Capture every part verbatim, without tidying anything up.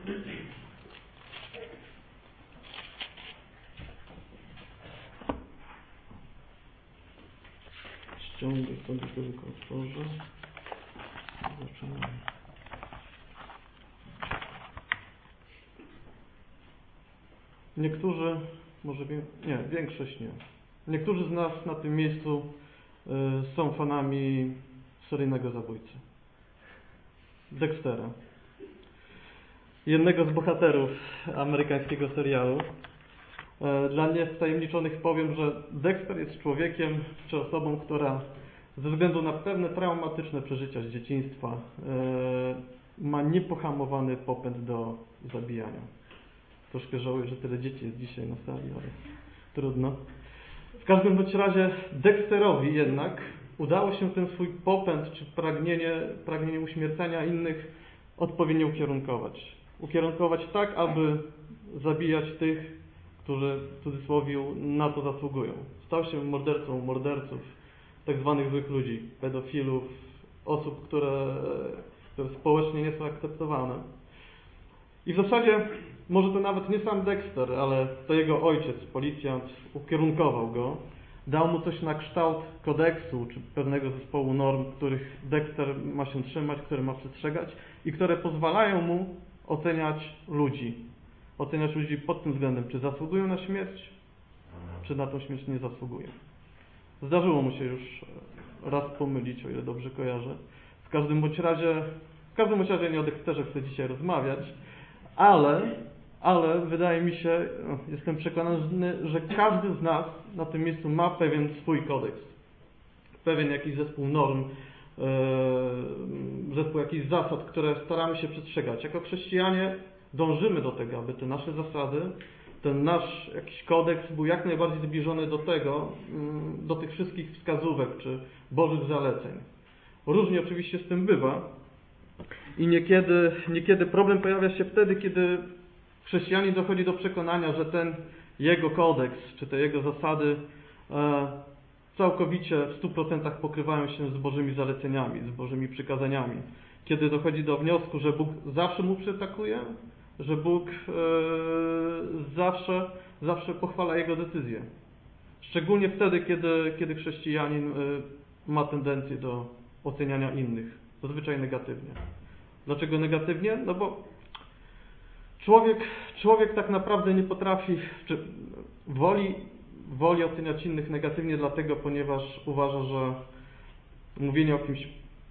Ściągnę sobie tylko otworzę. Zaczynamy. Niektórzy, może wie, nie, większość nie. Niektórzy z nas na tym miejscu y, są fanami seryjnego zabójcy. Dextera. Jednego z bohaterów amerykańskiego serialu. Dla niewtajemniczonych powiem, że Dexter jest człowiekiem czy osobą, która ze względu na pewne traumatyczne przeżycia z dzieciństwa ma niepohamowany popęd do zabijania. Troszkę żałuję, że tyle dzieci jest dzisiaj na sali, ale trudno. W każdym bądź razie Dexterowi jednak udało się ten swój popęd czy pragnienie, pragnienie uśmiercania innych odpowiednio ukierunkować. Ukierunkować tak, aby zabijać tych, którzy w cudzysłowie na to zasługują. Stał się mordercą morderców, tak zwanych złych ludzi, pedofilów, osób, które, które społecznie nie są akceptowane. I w zasadzie może to nawet nie sam Dexter, ale to jego ojciec, policjant, ukierunkował go, dał mu coś na kształt kodeksu, czy pewnego zespołu norm, których Dexter ma się trzymać, które ma przestrzegać i które pozwalają mu oceniać ludzi. Oceniać ludzi pod tym względem, czy zasługują na śmierć, czy na tą śmierć nie zasługują. Zdarzyło mu się już raz pomylić, o ile dobrze kojarzę. W każdym bądź razie, w każdym bądź razie nie o Dexterze chcę dzisiaj rozmawiać, ale, ale wydaje mi się, jestem przekonany, że każdy z nas na tym miejscu ma pewien swój kodeks. Pewien jakiś zespół norm, zespół jakichś zasad, które staramy się przestrzegać. Jako chrześcijanie dążymy do tego, aby te nasze zasady, ten nasz jakiś kodeks był jak najbardziej zbliżony do tego, do tych wszystkich wskazówek czy Bożych zaleceń. Różnie oczywiście z tym bywa i niekiedy, niekiedy problem pojawia się wtedy, kiedy chrześcijanin dochodzi do przekonania, że ten jego kodeks czy te jego zasady całkowicie w stu procentach pokrywają się z Bożymi zaleceniami, z Bożymi przykazaniami. Kiedy dochodzi do wniosku, że Bóg zawsze mu przytakuje, że Bóg e, zawsze, zawsze pochwala jego decyzje. Szczególnie wtedy, kiedy, kiedy chrześcijanin e, ma tendencję do oceniania innych, zazwyczaj negatywnie. Dlaczego negatywnie? No bo człowiek, człowiek tak naprawdę nie potrafi, czy woli, woli oceniać innych negatywnie dlatego, ponieważ uważa, że mówienie o kimś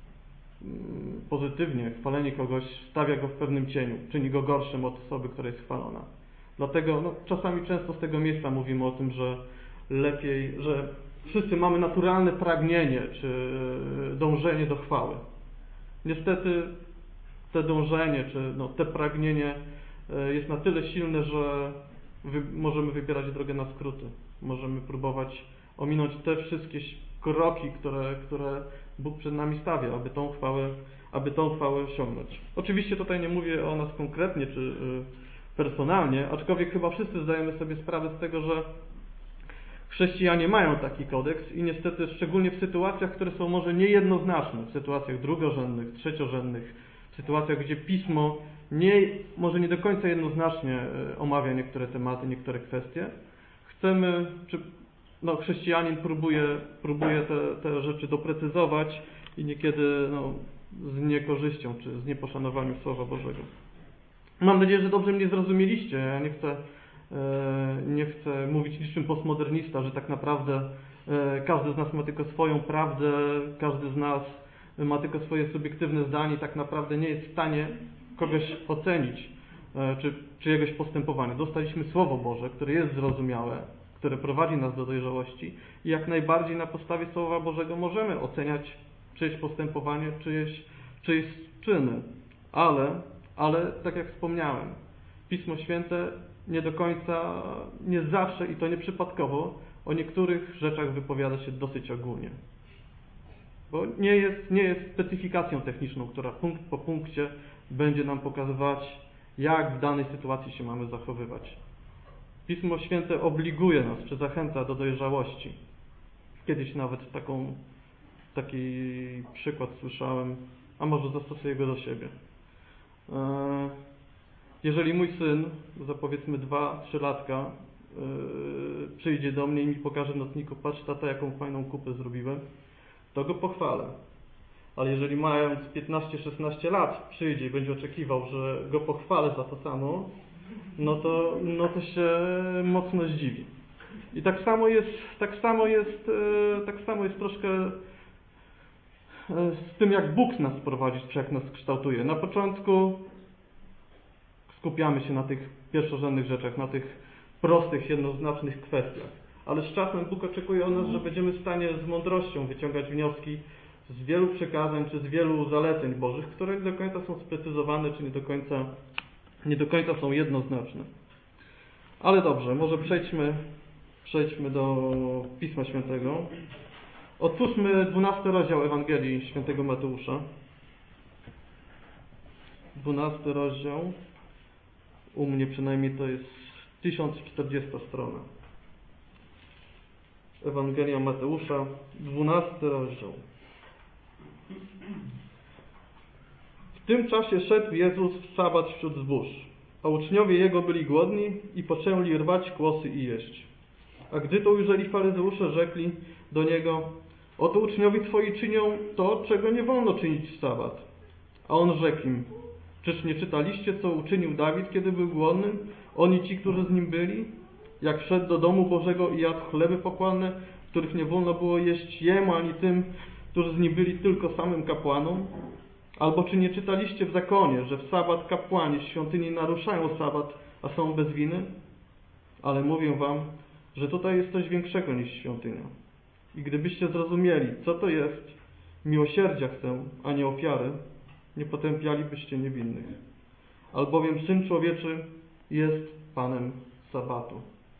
pozytywnie, chwalenie kogoś stawia go w pewnym cieniu, czyni go gorszym od osoby, która jest chwalona. Dlatego no, czasami często z tego miejsca mówimy o tym, że lepiej, że wszyscy mamy naturalne pragnienie czy dążenie do chwały. Niestety te dążenie czy no, te pragnienie jest na tyle silne, że wy, możemy wybierać drogę na skróty. Możemy próbować ominąć te wszystkie kroki, które, które Bóg przed nami stawia, aby tą chwałę, aby tą chwałę osiągnąć. Oczywiście tutaj nie mówię o nas konkretnie czy personalnie, aczkolwiek chyba wszyscy zdajemy sobie sprawę z tego, że chrześcijanie mają taki kodeks i niestety szczególnie w sytuacjach, które są może niejednoznaczne, w sytuacjach drugorzędnych, trzeciorzędnych, w sytuacjach, gdzie Pismo nie, może nie do końca jednoznacznie omawia niektóre tematy, niektóre kwestie, chcemy, czy no, chrześcijanin próbuje, próbuje te, te rzeczy doprecyzować i niekiedy no, z niekorzyścią czy z nieposzanowaniem Słowa Bożego. Mam nadzieję, że dobrze mnie zrozumieliście. Ja nie chcę, nie chcę mówić niczym postmodernista, że tak naprawdę każdy z nas ma tylko swoją prawdę, każdy z nas ma tylko swoje subiektywne zdanie i tak naprawdę nie jest w stanie kogoś ocenić czy czyjegoś postępowania. Dostaliśmy Słowo Boże, które jest zrozumiałe, które prowadzi nas do dojrzałości i jak najbardziej na podstawie Słowa Bożego możemy oceniać czyjeś postępowanie, czyjeś, czyjeś czyny. Ale, ale tak jak wspomniałem, Pismo Święte nie do końca, nie zawsze i to nieprzypadkowo o niektórych rzeczach wypowiada się dosyć ogólnie. Bo nie jest, nie jest specyfikacją techniczną, która punkt po punkcie będzie nam pokazywać, jak w danej sytuacji się mamy zachowywać. Pismo Święte obliguje nas, czy zachęca do dojrzałości. Kiedyś nawet taką, taki przykład słyszałem, a może zastosuję go do siebie. jeżeli mój syn, za powiedzmy dwa trzy latka, yy, przyjdzie do mnie i mi pokaże w nocniku, patrz tata, jaką fajną kupę zrobiłem, to go pochwalę. Ale jeżeli mając piętnaście szesnaście lat przyjdzie i będzie oczekiwał, że go pochwalę za to samo, no to, no to się mocno zdziwi. I tak samo jest, tak samo jest, tak samo jest troszkę z tym, jak Bóg nas prowadzi, czy jak nas kształtuje. Na początku skupiamy się na tych pierwszorzędnych rzeczach, na tych prostych, jednoznacznych kwestiach. Ale z czasem Bóg oczekuje od nas, że będziemy w stanie z mądrością wyciągać wnioski z wielu przekazań, czy z wielu zaleceń Bożych, które nie do końca są sprecyzowane, czy nie do końca, nie do końca są jednoznaczne. Ale dobrze, może przejdźmy, przejdźmy do Pisma Świętego. Otwórzmy dwunasty rozdział Ewangelii Świętego Mateusza. dwunasty rozdział. U mnie przynajmniej to jest tysiąc czterdziesta strona. Ewangelia Mateusza, dwunasty rozdział. W tym czasie szedł Jezus w sabat wśród zbóż, a uczniowie Jego byli głodni i poczęli rwać kłosy i jeść. A gdy to ujrzeli faryzeusze, rzekli do Niego: oto uczniowie Twoi czynią to, czego nie wolno czynić w sabat. A On rzekł im: czyż nie czytaliście, co uczynił Dawid, kiedy był głodny, on i ci, którzy z nim byli? Jak wszedł do domu Bożego i jadł chleby pokłanne, których nie wolno było jeść jemu, ani tym, którzy z nim byli, tylko samym kapłanom? Albo czy nie czytaliście w zakonie, że w sabat kapłani w świątyni naruszają sabat, a są bez winy? Ale mówię wam, że tutaj jest coś większego niż świątynia. I gdybyście zrozumieli, co to jest miłosierdzia chcę, a nie ofiary, nie potępialibyście niewinnych. Albowiem Syn Człowieczy jest Panem sabatu.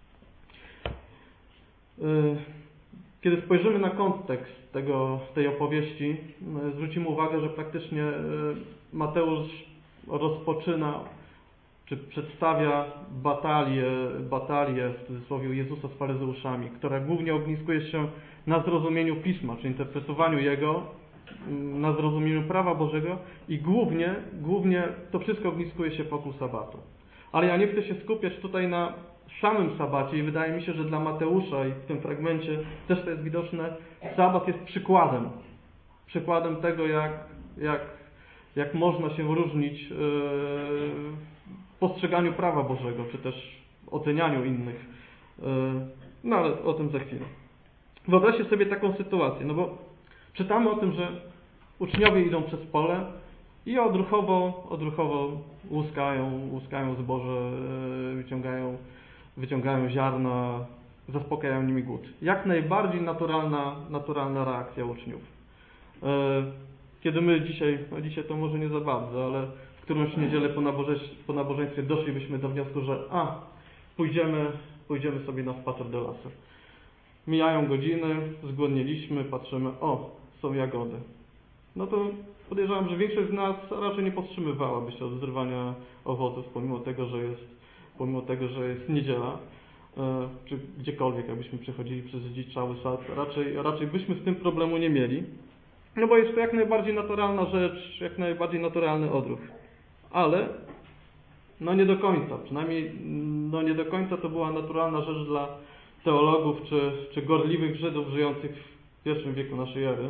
Kiedy spojrzymy na kontekst tego, tej opowieści, zwrócimy uwagę, że praktycznie Mateusz rozpoczyna, czy przedstawia batalię, batalię w cudzysłowie Jezusa z faryzeuszami, która głównie ogniskuje się na zrozumieniu Pisma, czy interpretowaniu Jego, na zrozumieniu prawa Bożego i głównie, głównie to wszystko ogniskuje się wokół sabatu. Ale ja nie chcę się skupiać tutaj na samym sabacie i wydaje mi się, że dla Mateusza i w tym fragmencie też to jest widoczne, sabat jest przykładem. Przykładem tego, jak, jak, jak można się różnić w postrzeganiu prawa Bożego, czy też ocenianiu innych. No ale o tym za chwilę. Wyobraźcie sobie taką sytuację, no bo czytamy o tym, że uczniowie idą przez pole i odruchowo, odruchowo łuskają, łuskają zboże, wyciągają, wyciągają ziarna, zaspokajają nimi głód. Jak najbardziej naturalna, naturalna reakcja uczniów. Kiedy my dzisiaj, no dzisiaj to może nie za bardzo, ale w którąś niedzielę po nabożeństwie, po nabożeństwie doszlibyśmy do wniosku, że a, pójdziemy, pójdziemy sobie na spacer do lasu. Mijają godziny, zgłodnieliśmy, patrzymy, o, są jagody. No to podejrzewam, że większość z nas raczej nie powstrzymywałaby się od zrywania owoców, pomimo tego, że jest, pomimo tego, że jest niedziela, e, czy gdziekolwiek, jakbyśmy przechodzili przez dziczały sad, raczej, raczej byśmy z tym problemu nie mieli. No bo jest to jak najbardziej naturalna rzecz, jak najbardziej naturalny odruch. Ale no nie do końca, przynajmniej no nie do końca to była naturalna rzecz dla teologów czy, czy gorliwych Żydów żyjących w pierwszym wieku naszej ery.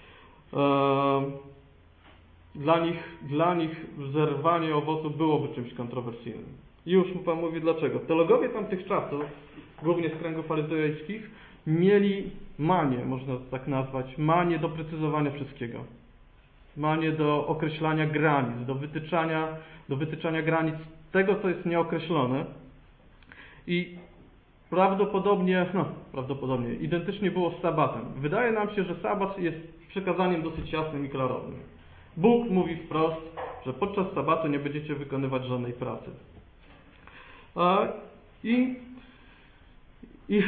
Dla nich, dla nich zerwanie owocu byłoby czymś kontrowersyjnym. I już Pan mówi dlaczego. Teologowie tamtych czasów, głównie z kręgów faryzejskich, mieli manię, można to tak nazwać, manię do precyzowania wszystkiego. Manię do określania granic, do wytyczania, do wytyczania granic tego, co jest nieokreślone. I prawdopodobnie, no prawdopodobnie, identycznie było z sabatem. Wydaje nam się, że sabat jest przekazaniem dosyć jasnym i klarownym. Bóg mówi wprost, że podczas sabatu nie będziecie wykonywać żadnej pracy. I, i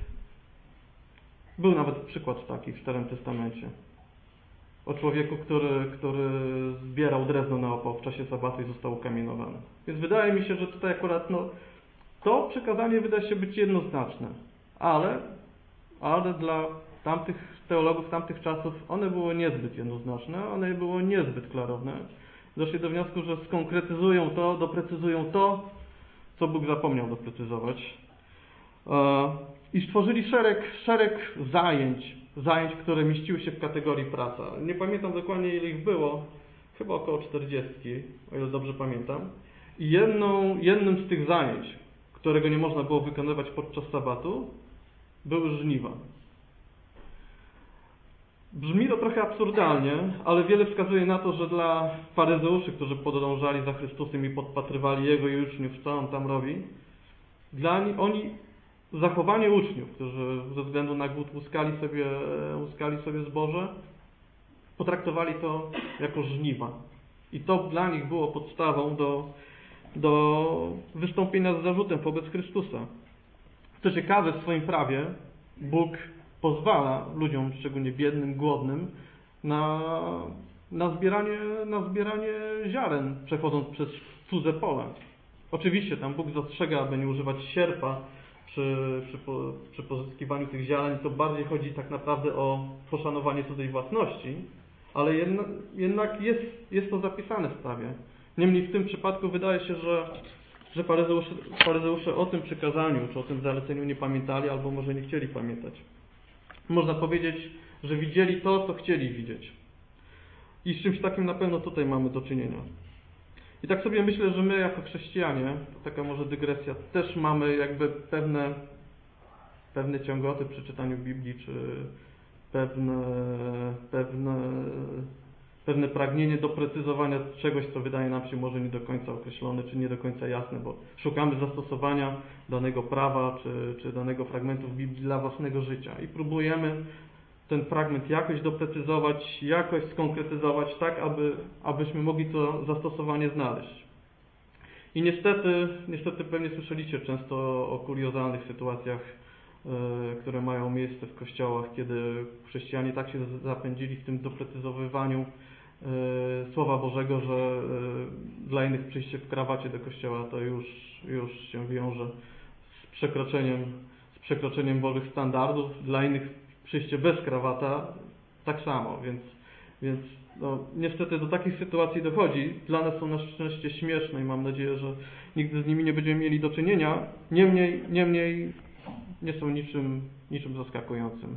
był nawet przykład taki w Starym Testamencie. O człowieku, który, który zbierał drewno na opał w czasie sabatu i został ukamienowany. Więc wydaje mi się, że tutaj akurat no, to przekazanie wydaje się być jednoznaczne. Ale, ale dla tamtych teologów tamtych czasów one było niezbyt jednoznaczne, one było niezbyt klarowne. doszli do wniosku, że skonkretyzują to, doprecyzują to, co Bóg zapomniał doprecyzować. I stworzyli szereg, szereg zajęć, zajęć, które mieściły się w kategorii praca. Nie pamiętam dokładnie, ile ich było, chyba około czterdzieści, o ile dobrze pamiętam. I jedną, jednym z tych zajęć, którego nie można było wykonywać podczas sabatu, były żniwa. Brzmi to trochę absurdalnie, ale wiele wskazuje na to, że dla faryzeuszy, którzy podążali za Chrystusem i podpatrywali Jego i uczniów, co On tam robi, dla nich, oni zachowanie uczniów, którzy ze względu na głód łuskali sobie, łuskali sobie zboże, potraktowali to jako żniwa. I to dla nich było podstawą do, do wystąpienia z zarzutem wobec Chrystusa. Co ciekawe, w swoim prawie Bóg pozwala ludziom, szczególnie biednym, głodnym, na, na, zbieranie, na zbieranie ziaren, przechodząc przez cudze pola. Oczywiście tam Bóg zastrzega, aby nie używać sierpa przy, przy, przy pozyskiwaniu tych ziaren. To bardziej chodzi tak naprawdę o poszanowanie cudzej własności, ale jednak, jednak jest, jest to zapisane w prawie. Niemniej w tym przypadku wydaje się, że, że faryzeusze, faryzeusze o tym przykazaniu, czy o tym zaleceniu nie pamiętali, albo może nie chcieli pamiętać. Można powiedzieć, że widzieli to, co chcieli widzieć. I z czymś takim na pewno tutaj mamy do czynienia. I tak sobie myślę, że my jako chrześcijanie, to taka może dygresja, też mamy jakby pewne, pewne ciągoty przy czytaniu Biblii, czy pewne, pewne, pewne pragnienie doprecyzowania czegoś, co wydaje nam się może nie do końca określone, czy nie do końca jasne, bo szukamy zastosowania danego prawa, czy, czy danego fragmentu w Biblii dla własnego życia i próbujemy ten fragment jakoś doprecyzować, jakoś skonkretyzować tak, aby, abyśmy mogli to zastosowanie znaleźć. I niestety, niestety pewnie słyszeliście często o kuriozalnych sytuacjach, yy, które mają miejsce w kościołach, kiedy chrześcijanie tak się zapędzili w tym doprecyzowywaniu yy, Słowa Bożego, że yy, dla innych przyjście w krawacie do kościoła to już, już się wiąże z przekroczeniem, z przekroczeniem Bożych standardów, dla innych przyjście bez krawata tak samo, więc, więc no, niestety do takich sytuacji dochodzi. Dla nas są na szczęście śmieszne i mam nadzieję, że nigdy z nimi nie będziemy mieli do czynienia. Niemniej, niemniej nie są niczym, niczym zaskakującym.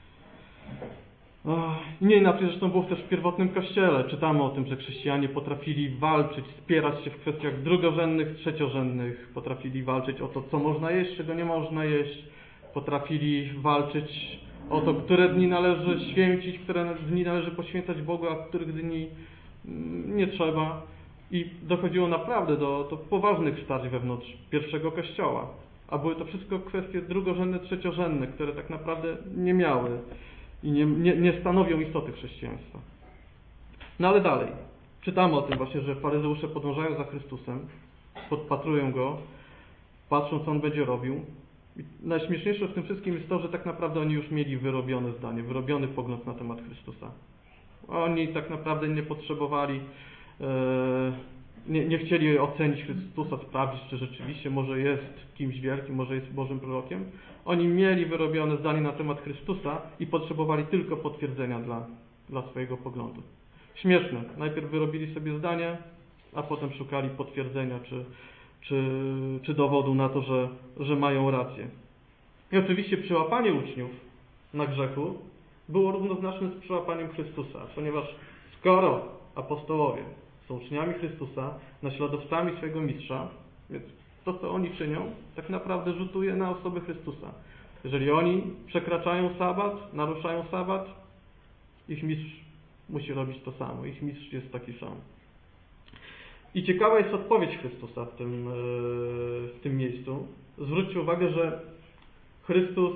I nie inaczej zresztą było też w pierwotnym Kościele. Czytamy o tym, że chrześcijanie potrafili walczyć, spierać się w kwestiach drugorzędnych, trzeciorzędnych. Potrafili walczyć o to, co można jeść, czego nie można jeść. Potrafili walczyć o to, które dni należy święcić, które dni należy poświęcać Bogu, a których dni nie trzeba. I dochodziło naprawdę do, do poważnych starć wewnątrz pierwszego Kościoła. A były to wszystko kwestie drugorzędne, trzeciorzędne, które tak naprawdę nie miały i nie, nie, nie stanowią istoty chrześcijaństwa. No ale dalej. Czytamy o tym właśnie, że faryzeusze podążają za Chrystusem, podpatrują Go, patrzą, co On będzie robił. I najśmieszniejsze w tym wszystkim jest to, że tak naprawdę oni już mieli wyrobione zdanie, wyrobiony pogląd na temat Chrystusa. Oni tak naprawdę nie potrzebowali, nie, nie chcieli ocenić Chrystusa, sprawdzić, czy rzeczywiście może jest kimś wielkim, może jest Bożym prorokiem. Oni mieli wyrobione zdanie na temat Chrystusa i potrzebowali tylko potwierdzenia dla, dla swojego poglądu. Śmieszne. Najpierw wyrobili sobie zdanie, a potem szukali potwierdzenia, czy Czy, czy dowodu na to, że, że mają rację. I oczywiście przyłapanie uczniów na grzechu było równoznaczne z przyłapaniem Chrystusa, ponieważ skoro apostołowie są uczniami Chrystusa, naśladowcami swojego mistrza, więc to, co oni czynią, tak naprawdę rzutuje na osobę Chrystusa. Jeżeli oni przekraczają sabat, naruszają sabat, ich mistrz musi robić to samo. Ich mistrz jest taki sam. I ciekawa jest odpowiedź Chrystusa w tym, w tym miejscu. Zwróćcie uwagę, że Chrystus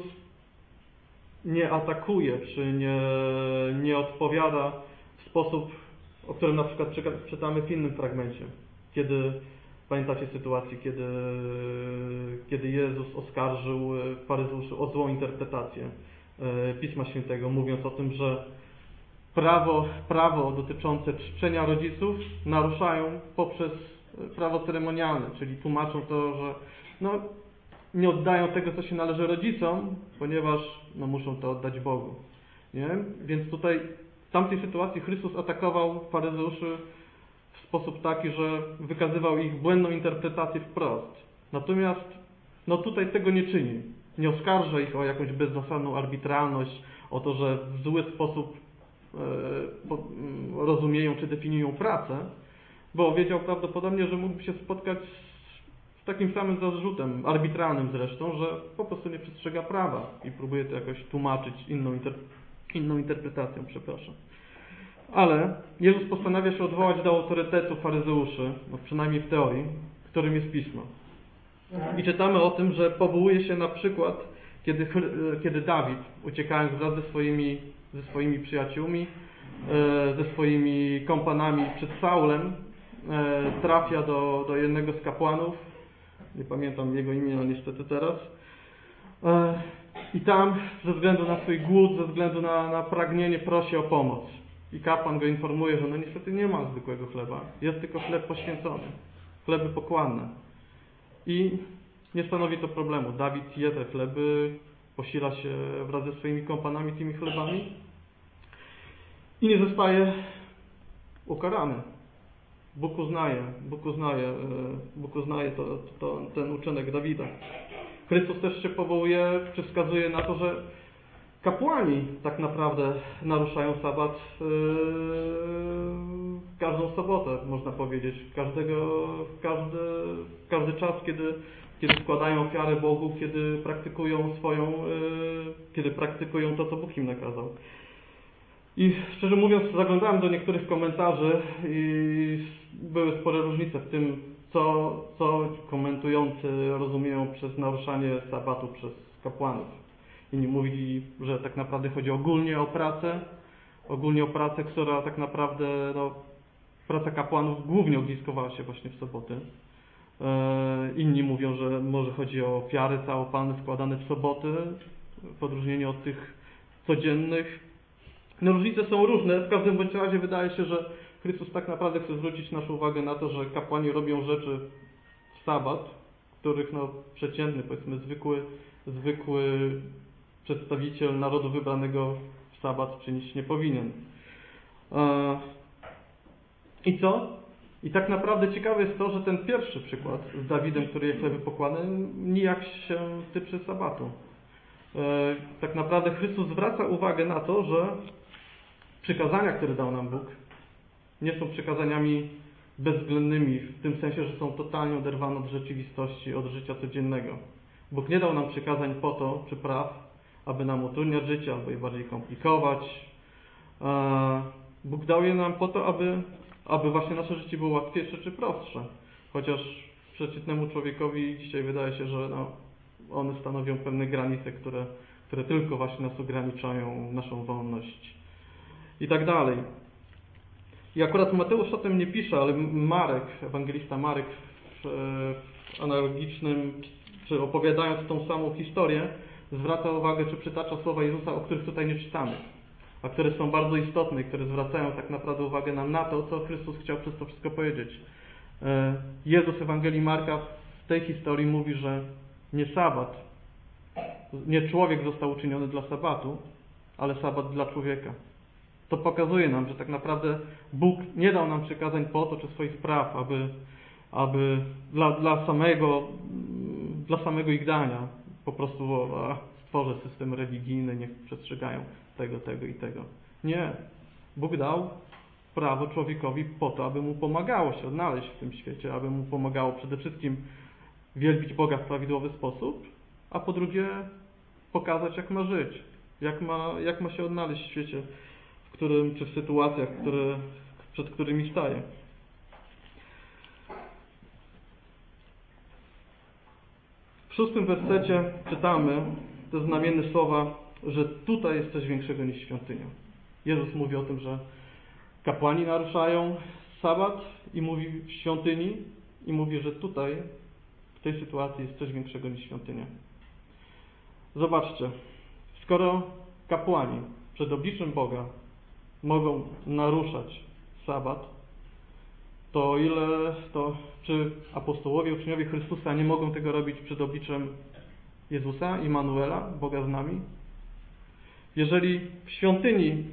nie atakuje, czy nie, nie odpowiada w sposób, o którym na przykład czytamy w innym fragmencie. Kiedy, pamiętacie sytuację, kiedy, kiedy Jezus oskarżył faryzeuszy o złą interpretację Pisma Świętego, mówiąc o tym, że Prawo, prawo dotyczące czczenia rodziców naruszają poprzez prawo ceremonialne, czyli tłumaczą to, że no, nie oddają tego, co się należy rodzicom, ponieważ no, muszą to oddać Bogu. Nie? Więc tutaj w tamtej sytuacji Chrystus atakował faryzeuszy w sposób taki, że wykazywał ich błędną interpretację wprost. Natomiast no tutaj tego nie czyni. Nie oskarża ich o jakąś bezzasadną arbitralność, o to, że w zły sposób e, po, rozumieją czy definiują pracę, bo wiedział prawdopodobnie, że mógłby się spotkać z takim samym zarzutem, arbitralnym zresztą, że po prostu nie przestrzega prawa i próbuje to jakoś tłumaczyć inną, inter, inną interpretacją, przepraszam. Ale Jezus postanawia się odwołać do autorytetu faryzeuszy, no przynajmniej w teorii, którym jest Pismo. I czytamy o tym, że powołuje się na przykład, kiedy, kiedy Dawid, uciekając wraz ze swoimi, ze swoimi przyjaciółmi, ze swoimi kompanami przed Saulem, trafia do, do jednego z kapłanów, nie pamiętam jego imienia niestety teraz, i tam ze względu na swój głód, ze względu na, na pragnienie prosi o pomoc. I kapłan go informuje, że no niestety nie ma zwykłego chleba, jest tylko chleb poświęcony, chleby pokładne. I nie stanowi to problemu. Dawid je te chleby, posila się wraz ze swoimi kompanami tymi chlebami i nie zostaje ukarany. Bóg uznaje, Bóg uznaje, Bóg uznaje to, to, ten uczynek Dawida. Chrystus też się powołuje, czy wskazuje na to, że kapłani tak naprawdę naruszają sabat w każdą sobotę, można powiedzieć. Każdego, każdy, każdy czas, kiedy, kiedy składają ofiarę Bogu, kiedy praktykują swoją, kiedy praktykują to, co Bóg im nakazał. I szczerze mówiąc, zaglądałem do niektórych komentarzy i były spore różnice w tym, co, co komentujący rozumieją przez naruszanie sabatu przez kapłanów. Inni mówili, że tak naprawdę chodzi ogólnie o pracę, ogólnie o pracę, która tak naprawdę, no, praca kapłanów głównie ogniskowała się właśnie w soboty. Inni mówią, że może chodzi o ofiary całopalne składane w soboty, w odróżnieniu od tych codziennych. No, różnice są różne, w każdym bądź razie wydaje się, że Chrystus tak naprawdę chce zwrócić naszą uwagę na to, że kapłani robią rzeczy w sabat, których no, przeciętny, powiedzmy zwykły, zwykły przedstawiciel narodu wybranego w sabat czynić nie powinien. I co? I tak naprawdę ciekawe jest to, że ten pierwszy przykład z Dawidem, który jest chleby pokładne, nijak się tyczy sabatu. Tak naprawdę Chrystus zwraca uwagę na to, że przykazania, które dał nam Bóg, nie są przykazaniami bezwzględnymi, w tym sensie, że są totalnie oderwane od rzeczywistości, od życia codziennego. Bóg nie dał nam przykazań po to, czy praw, aby nam utrudniać życie, albo je bardziej komplikować. Bóg dał je nam po to, aby, aby właśnie nasze życie było łatwiejsze czy prostsze. Chociaż przeciętnemu człowiekowi dzisiaj wydaje się, że no, one stanowią pewne granice, które, które tylko właśnie nas ograniczają, naszą wolność i tak dalej. I akurat Mateusz o tym nie pisze, ale Marek, ewangelista Marek w, w analogicznym, czy opowiadając tą samą historię, zwraca uwagę, czy przytacza słowa Jezusa, o których tutaj nie czytamy, a które są bardzo istotne i które zwracają tak naprawdę uwagę nam na to, co Chrystus chciał przez to wszystko powiedzieć. Jezus w Ewangelii Marka w tej historii mówi, że nie sabat, nie człowiek został uczyniony dla sabatu, ale sabat dla człowieka. To pokazuje nam, że tak naprawdę Bóg nie dał nam przykazań po to, czy swoich praw, aby, aby dla, dla, samego, dla samego ich dania po prostu a, stworzę system religijny, niech przestrzegają tego, tego i tego. Nie. Bóg dał prawo człowiekowi po to, aby mu pomagało się odnaleźć w tym świecie, aby mu pomagało przede wszystkim wielbić Boga w prawidłowy sposób, a po drugie pokazać, jak ma żyć, jak ma, jak ma się odnaleźć w świecie, w którym, czy w sytuacjach, które, przed którymi staje. W szóstym wersecie czytamy te znamienne słowa, że tutaj jest coś większego niż świątynia. Jezus mówi o tym, że kapłani naruszają sabat i mówi w świątyni i mówi, że tutaj w tej sytuacji jest coś większego niż świątynia. Zobaczcie, skoro kapłani przed obliczem Boga mogą naruszać sabat, to o ile to, czy apostołowie, uczniowie Chrystusa nie mogą tego robić przed obliczem Jezusa, Immanuela, Boga z nami? Jeżeli w świątyni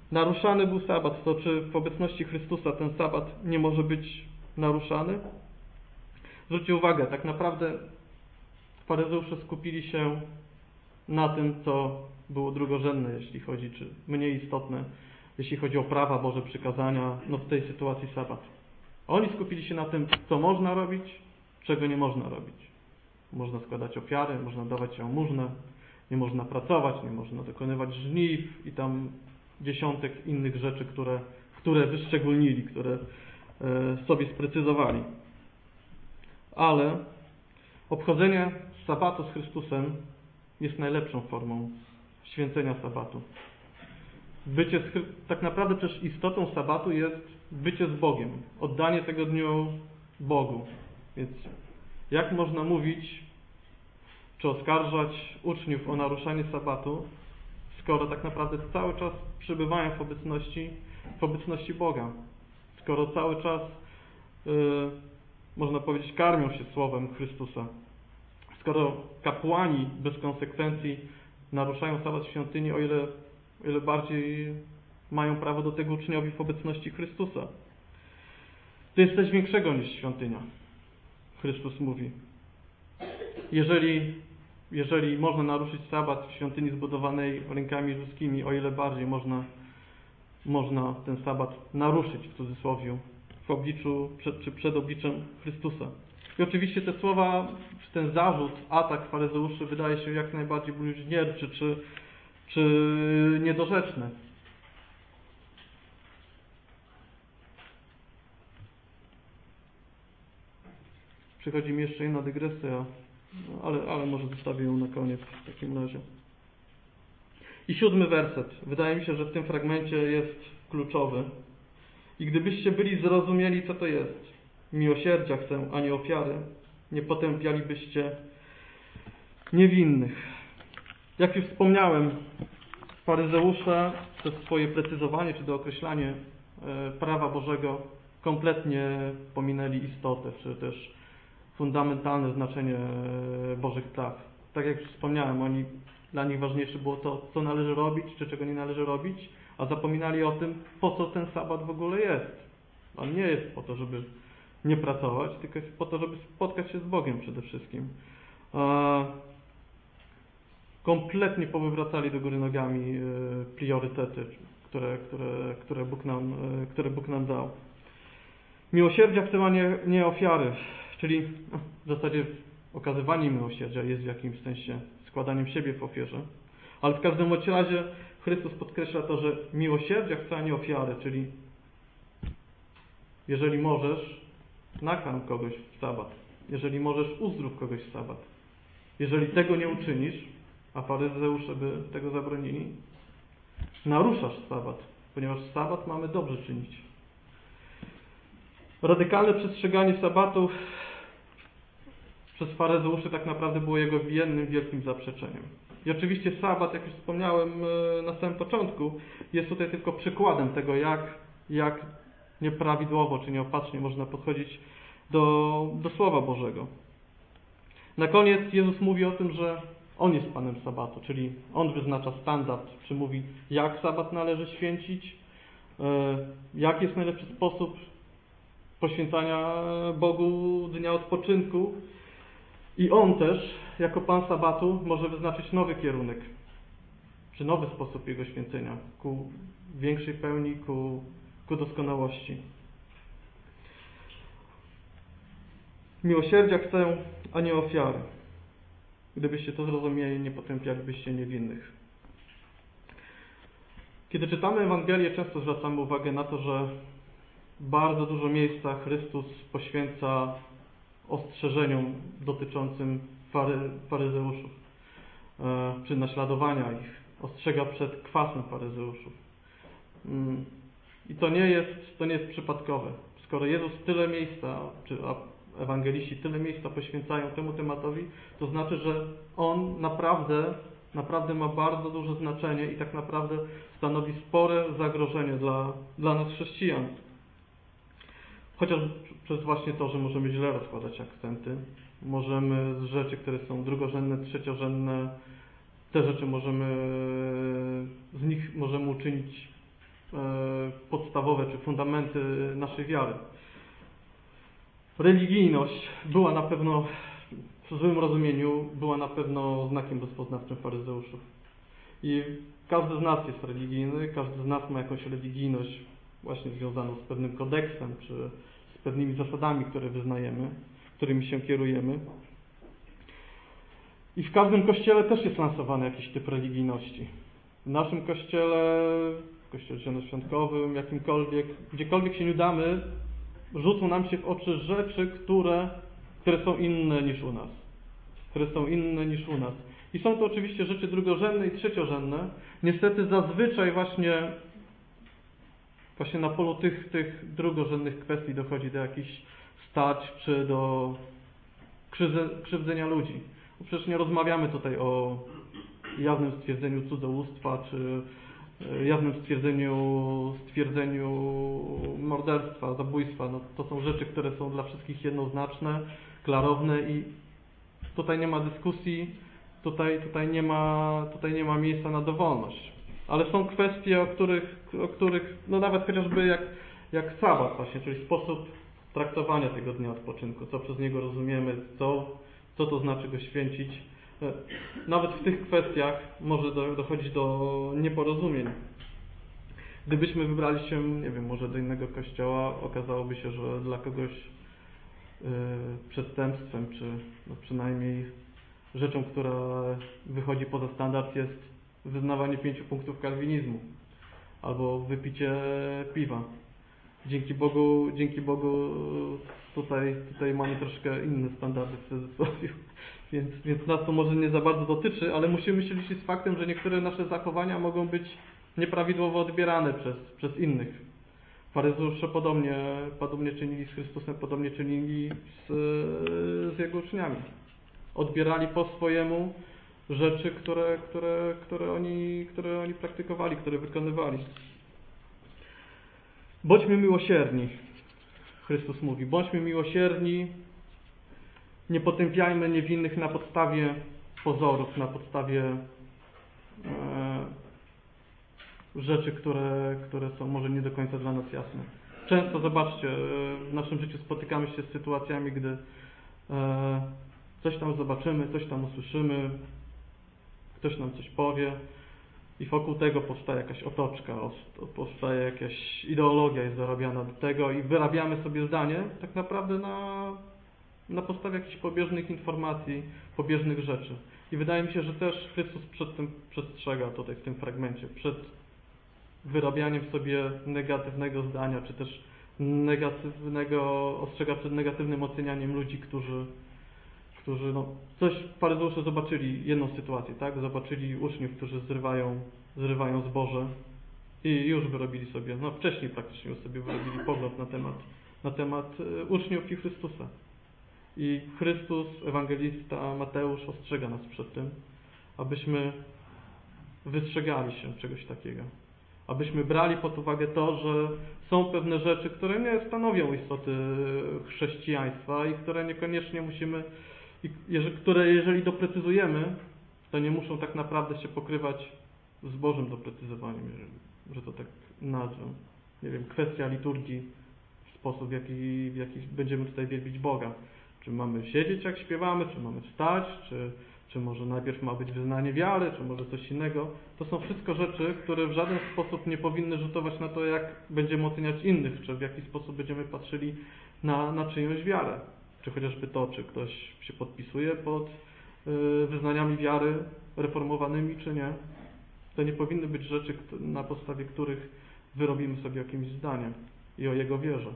naruszany był sabat, to czy w obecności Chrystusa ten sabat nie może być naruszany? Zwróćcie uwagę, tak naprawdę faryzeusze skupili się na tym, co było drugorzędne, jeśli chodzi, czy mniej istotne, jeśli chodzi o prawa Boże, przykazania, no w tej sytuacji sabat. Oni skupili się na tym, co można robić, czego nie można robić. Można składać ofiary, można dawać jałmużnę, nie można pracować, nie można dokonywać żniw i tam dziesiątek innych rzeczy, które, które wyszczególnili, które e, sobie sprecyzowali. Ale obchodzenie sabatu z Chrystusem jest najlepszą formą święcenia sabatu. Bycie z, tak naprawdę też istotą sabatu jest bycie z Bogiem, oddanie tego dniu Bogu. Więc jak można mówić, czy oskarżać uczniów o naruszanie sabatu, skoro tak naprawdę cały czas przebywają w obecności, w obecności Boga? Skoro cały czas, yy, można powiedzieć, karmią się słowem Chrystusa. Skoro kapłani bez konsekwencji naruszają sabat w świątyni, o ile, o ile bardziej mają prawo do tego uczniowie w obecności Chrystusa. To jest coś większego niż świątynia. Chrystus mówi. Jeżeli, jeżeli można naruszyć sabat w świątyni zbudowanej rękami ludzkimi, o ile bardziej można, można ten sabat naruszyć, w cudzysłowie, w obliczu, przed, czy przed obliczem Chrystusa. I oczywiście te słowa, czy ten zarzut, atak faryzeuszy wydaje się jak najbardziej bluźnierczy, czy, czy niedorzeczny. Przychodzi mi jeszcze jedna dygresja, ale, ale może zostawię ją na koniec w takim razie. I siódmy werset. Wydaje mi się, że w tym fragmencie jest kluczowy. I gdybyście byli zrozumieli, co to jest, miłosierdzia chcę, a nie ofiary, nie potępialibyście niewinnych. Jak już wspomniałem, faryzeusze przez swoje precyzowanie czy dookreślanie prawa Bożego kompletnie pominęli istotę, czy też fundamentalne znaczenie Bożych praw. Tak jak już wspomniałem, oni, dla nich ważniejsze było to, co należy robić, czy czego nie należy robić, a zapominali o tym, po co ten sabat w ogóle jest. On nie jest po to, żeby nie pracować, tylko jest po to, żeby spotkać się z Bogiem przede wszystkim. Kompletnie powywracali do góry nogami priorytety, które, które, które, Bóg nam, które Bóg nam dał. Miłosierdzia chcę, a nie, nie ofiary. Czyli w zasadzie okazywanie miłosierdzia jest w jakimś sensie składaniem siebie w ofierze. Ale w każdym razie Chrystus podkreśla to, że miłosierdzia chce, a nie ofiary. Czyli jeżeli możesz, nakarm kogoś w sabat. Jeżeli możesz, uzdrów kogoś w sabat. Jeżeli tego nie uczynisz, a faryzeusze by tego zabronili, naruszasz sabat, ponieważ sabat mamy dobrze czynić. Radykalne przestrzeganie sabatu przez faryzeuszy tak naprawdę było jego jednym wielkim zaprzeczeniem. I oczywiście sabat, jak już wspomniałem na samym początku, jest tutaj tylko przykładem tego, jak, jak nieprawidłowo czy nieopatrznie można podchodzić do, do Słowa Bożego. Na koniec Jezus mówi o tym, że On jest Panem sabatu, czyli On wyznacza standard, czy mówi, jak sabat należy święcić, jaki jest najlepszy sposób poświęcania Bogu dnia odpoczynku. I On też, jako Pan sabatu, może wyznaczyć nowy kierunek, czy nowy sposób Jego święcenia ku większej pełni, ku, ku doskonałości. Miłosierdzia chcę, a nie ofiary. Gdybyście to zrozumieli, nie potępialibyście niewinnych. Kiedy czytamy Ewangelię, często zwracamy uwagę na to, że bardzo dużo miejsca Chrystus poświęca ostrzeżeniom dotyczącym fary, faryzeuszów, e, czy naśladowania ich. Ostrzega przed kwasem faryzeuszów. Mm. I to nie jest, to nie jest przypadkowe. Skoro Jezus tyle miejsca, czy ewangeliści tyle miejsca poświęcają temu tematowi, to znaczy, że On naprawdę, naprawdę ma bardzo duże znaczenie i tak naprawdę stanowi spore zagrożenie dla, dla nas chrześcijan. Chociaż przez właśnie to, że możemy źle rozkładać akcenty, możemy z rzeczy, które są drugorzędne, trzeciorzędne, te rzeczy możemy, z nich możemy uczynić podstawowe czy fundamenty naszej wiary. Religijność była na pewno, w złym rozumieniu, była na pewno znakiem rozpoznawczym faryzeuszów. I każdy z nas jest religijny, każdy z nas ma jakąś religijność właśnie związaną z pewnym kodeksem, czy z pewnymi zasadami, które wyznajemy, którymi się kierujemy. I w każdym kościele też jest lansowany jakiś typ religijności. W naszym kościele, w kościele zielonoświątkowym, jakimkolwiek, gdziekolwiek się nie udamy, rzucą nam się w oczy rzeczy, które, które są inne niż u nas. Które są inne niż u nas. I są to oczywiście rzeczy drugorzędne i trzeciorzędne. Niestety zazwyczaj właśnie, właśnie na polu tych, tych drugorzędnych kwestii dochodzi do jakichś starć czy do krzywdzenia ludzi. Bo przecież nie rozmawiamy tutaj o jawnym stwierdzeniu cudzołóstwa, czy jawnym stwierdzeniu, stwierdzeniu morderstwa, zabójstwa. No, to są rzeczy, które są dla wszystkich jednoznaczne, klarowne i tutaj nie ma dyskusji, tutaj, tutaj, nie, ma, tutaj nie ma miejsca na dowolność. Ale są kwestie, o których, o których no nawet chociażby jak, jak sabat właśnie, czyli sposób traktowania tego dnia odpoczynku, co przez niego rozumiemy, co, co to znaczy go święcić. Nawet w tych kwestiach może do, dochodzić do nieporozumień. Gdybyśmy wybrali się, nie wiem, może do innego kościoła, okazałoby się, że dla kogoś yy, przestępstwem, czy no przynajmniej rzeczą, która wychodzi poza standard, jest wyznawanie pięciu punktów kalwinizmu albo wypicie piwa. Dzięki Bogu, dzięki Bogu tutaj, tutaj mamy troszkę inne standardy w cudzysłowie, więc, więc nas to może nie za bardzo dotyczy, ale musimy się liczyć z faktem, że niektóre nasze zachowania mogą być nieprawidłowo odbierane przez, przez innych. Faryzeusze podobnie, podobnie czynili z Chrystusem, podobnie czynili z, z Jego uczniami. Odbierali po swojemu rzeczy, które, które, które, oni, które oni praktykowali, które wykonywali. Bądźmy miłosierni, Chrystus mówi. Bądźmy miłosierni, nie potępiajmy niewinnych na podstawie pozorów, na podstawie e, rzeczy, które, które są może nie do końca dla nas jasne. Często, zobaczcie, w naszym życiu spotykamy się z sytuacjami, gdy e, coś tam zobaczymy, coś tam usłyszymy, ktoś nam coś powie i wokół tego powstaje jakaś otoczka, powstaje jakaś ideologia, jest zarabiana do tego i wyrabiamy sobie zdanie tak naprawdę na, na podstawie jakichś pobieżnych informacji, pobieżnych rzeczy. I wydaje mi się, że też Chrystus przed tym przestrzega tutaj w tym fragmencie, przed wyrabianiem sobie negatywnego zdania, czy też negatywnego, ostrzega przed negatywnym ocenianiem ludzi, którzy którzy no, coś faryzeusze zobaczyli, jedną sytuację, tak? Zobaczyli uczniów, którzy zrywają, zrywają zboże i już wyrobili sobie, no wcześniej praktycznie już sobie wyrobili pogląd na temat, na temat uczniów i Chrystusa. I Chrystus, ewangelista Mateusz ostrzega nas przed tym, abyśmy wystrzegali się czegoś takiego. Abyśmy brali pod uwagę to, że są pewne rzeczy, które nie stanowią istoty chrześcijaństwa i które niekoniecznie musimy I jeżeli, które jeżeli doprecyzujemy, to nie muszą tak naprawdę się pokrywać z Bożym doprecyzowaniem, jeżeli, że to tak nazwę. Nie wiem, kwestia liturgii, sposób w jaki, w jaki będziemy tutaj wielbić Boga. Czy mamy siedzieć jak śpiewamy, czy mamy wstać, czy, czy może najpierw ma być wyznanie wiary, czy może coś innego. To są wszystko rzeczy, które w żaden sposób nie powinny rzutować na to, jak będziemy oceniać innych, czy w jaki sposób będziemy patrzyli na, na czyjąś wiarę. Czy chociażby to, czy ktoś się podpisuje pod wyznaniami wiary reformowanymi, czy nie. To nie powinny być rzeczy, na podstawie których wyrobimy sobie jakimś zdaniem i o Jego wierze.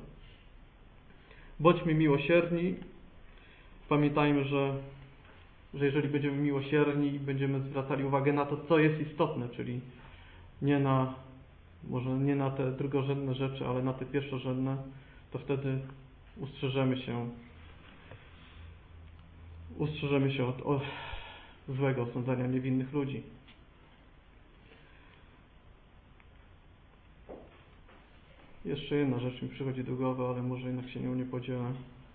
Bądźmy miłosierni. Pamiętajmy, że, że jeżeli będziemy miłosierni i będziemy zwracali uwagę na to, co jest istotne, czyli nie na, może nie na te drugorzędne rzeczy, ale na te pierwszorzędne, to wtedy ustrzeżemy się ustrzeżemy się od, od złego osądzania niewinnych ludzi. Jeszcze jedna rzecz mi przychodzi do głowy, ale może jednak się nią nie podzielę.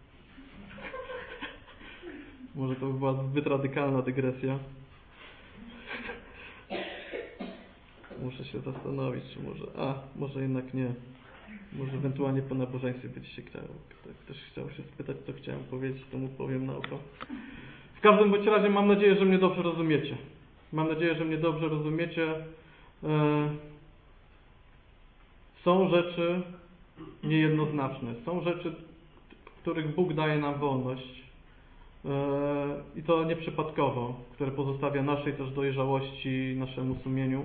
Może to by była zbyt radykalna dygresja. muszę się zastanowić, czy może, a, może jednak nie. Może ewentualnie po nabożeństwie będzie się chciał, ktoś chciał się spytać, co chciałem powiedzieć, to mu powiem na oko. W każdym bądź razie mam nadzieję, że mnie dobrze rozumiecie. Mam nadzieję, że mnie dobrze rozumiecie. E, są rzeczy niejednoznaczne. Są rzeczy, w których Bóg daje nam wolność. E, I to nieprzypadkowo, które pozostawia naszej też dojrzałości, naszemu sumieniu.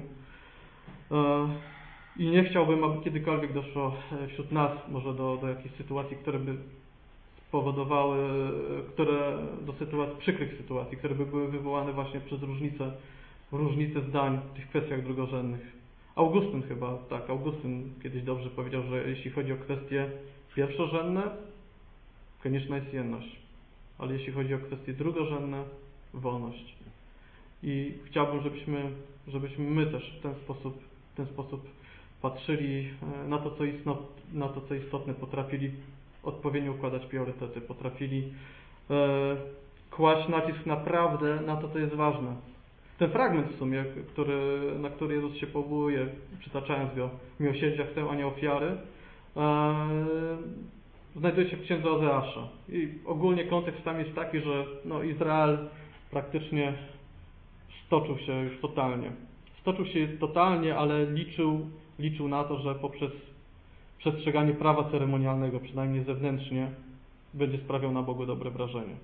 E, I nie chciałbym, aby kiedykolwiek doszło wśród nas może do, do jakichś sytuacji, które by spowodowały, które do sytuacji, przykrych sytuacji, które by były wywołane właśnie przez różnice, różnice zdań w tych kwestiach drugorzędnych. Augustyn chyba, tak, Augustyn kiedyś dobrze powiedział, że jeśli chodzi o kwestie pierwszorzędne, konieczna jest jedność, ale jeśli chodzi o kwestie drugorzędne, wolność. I chciałbym, żebyśmy, żebyśmy my też w ten sposób, w ten sposób patrzyli na to, co istotne, na to, co istotne, potrafili odpowiednio układać priorytety, potrafili e, kłaść nacisk naprawdę na to, co jest ważne. Ten fragment w sumie, który, na który Jezus się powołuje, przytaczając go, miłosierdzia chcę, a nie ofiary, e, znajduje się w księdze Ozeasza. I ogólnie kontekst tam jest taki, że no, Izrael praktycznie stoczył się już totalnie. Stoczył się totalnie, ale liczył, liczył na to, że poprzez przestrzeganie prawa ceremonialnego, przynajmniej zewnętrznie, będzie sprawiał na Bogu dobre wrażenie.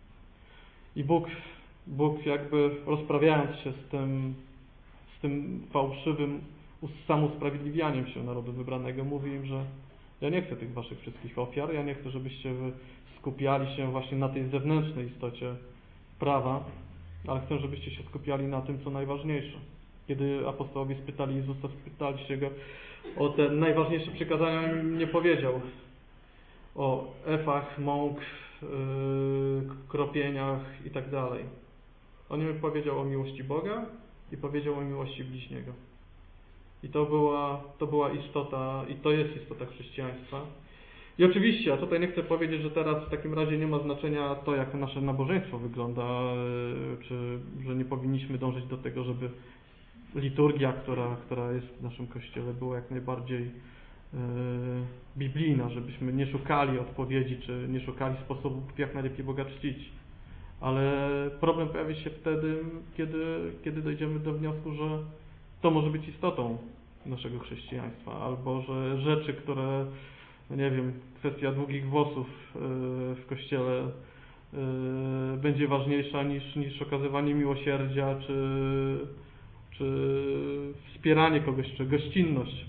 I Bóg, Bóg jakby rozprawiając się z tym, z tym fałszywym samousprawiedliwianiem się narodu wybranego, mówi im, że ja nie chcę tych waszych wszystkich ofiar, ja nie chcę, żebyście wy skupiali się właśnie na tej zewnętrznej istocie prawa, ale chcę, żebyście się skupiali na tym, co najważniejsze. Kiedy apostołowie spytali Jezusa, spytali się Go o te najważniejsze przykazania, on nie powiedział o efach, mąk, yy, kropieniach i tak dalej. On im powiedział o miłości Boga i powiedział o miłości bliźniego. I to była, to była istota, i to jest istota chrześcijaństwa. I oczywiście, a tutaj nie chcę powiedzieć, że teraz w takim razie nie ma znaczenia to, jak nasze nabożeństwo wygląda, czy że nie powinniśmy dążyć do tego, żeby liturgia, która, która jest w naszym Kościele, była jak najbardziej yy, biblijna, żebyśmy nie szukali odpowiedzi, czy nie szukali sposobów, jak najlepiej Boga czcić. Ale problem pojawi się wtedy, kiedy, kiedy dojdziemy do wniosku, że to może być istotą naszego chrześcijaństwa, albo że rzeczy, które, nie wiem, kwestia długich włosów yy, w Kościele yy, będzie ważniejsza niż, niż okazywanie miłosierdzia, czy czy wspieranie kogoś, czy gościnność.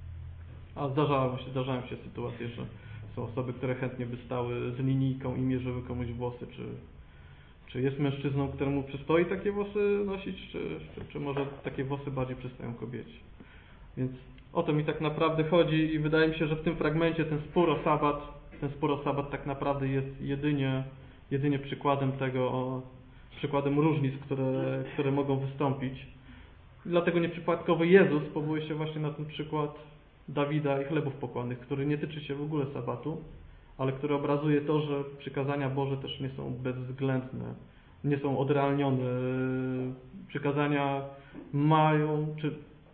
A zdarzały się, zdarzają się sytuacje, że są osoby, które chętnie by stały z linijką i mierzyły komuś włosy, czy, czy jest mężczyzną, któremu przystoi takie włosy nosić, czy, czy, czy może takie włosy bardziej przystoją kobiecie. Więc o to mi tak naprawdę chodzi i wydaje mi się, że w tym fragmencie ten spór o sabat, ten spór o sabat tak naprawdę jest jedynie, jedynie przykładem tego, o, przykładem różnic, które, które mogą wystąpić. Dlatego nieprzypadkowo Jezus powołuje się właśnie na ten przykład Dawida i chlebów pokładnych, który nie tyczy się w ogóle sabatu, ale który obrazuje to, że przykazania Boże też nie są bezwzględne, nie są odrealnione. Przykazania mają, czy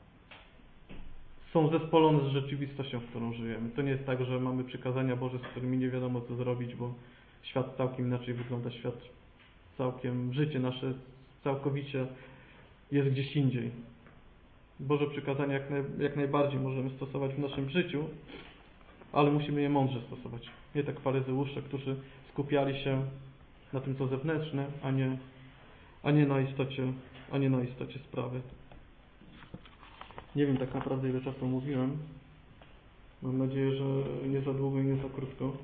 są zespolone z rzeczywistością, w którą żyjemy. To nie jest tak, że mamy przykazania Boże, z którymi nie wiadomo co zrobić, bo świat całkiem inaczej wygląda, świat całkiem, życie nasze całkowicie jest gdzieś indziej. Boże przykazania jak, naj, jak najbardziej możemy stosować w naszym życiu, ale musimy je mądrze stosować. Nie tak faryzeusze, którzy skupiali się na tym, co zewnętrzne, a nie, a nie na istocie, a nie na istocie sprawy. Nie wiem tak naprawdę, ile czasu mówiłem. Mam nadzieję, że nie za długo i nie za krótko.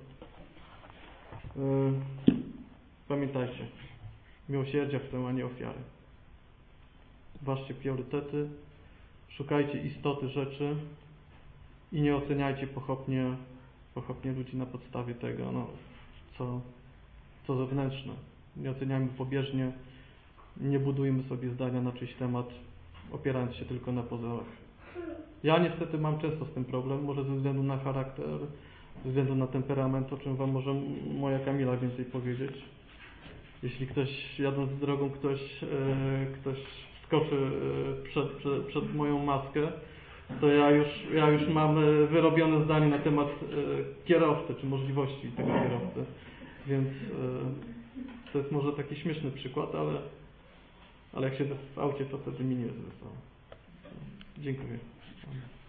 Pamiętajcie, miłosierdzia chcę, a nie ofiary. Ważcie priorytety, szukajcie istoty rzeczy i nie oceniajcie pochopnie, pochopnie ludzi na podstawie tego, no, co, co zewnętrzne. Nie oceniajmy pobieżnie, nie budujmy sobie zdania na czyjś temat, opierając się tylko na pozorach. Ja niestety mam często z tym problem, może ze względu na charakter, ze względu na temperament, o czym Wam może moja Kamila więcej powiedzieć. Jeśli ktoś, jadąc drogą, ktoś, e, ktoś skoczy przed, przed, przed moją maskę, to ja już, ja już mam wyrobione zdanie na temat kierowcy, czy możliwości tego kierowcy. Więc to jest może taki śmieszny przykład, ale, ale jak siedzę w aucie, to wtedy mi nie jest wesoło. Dziękuję.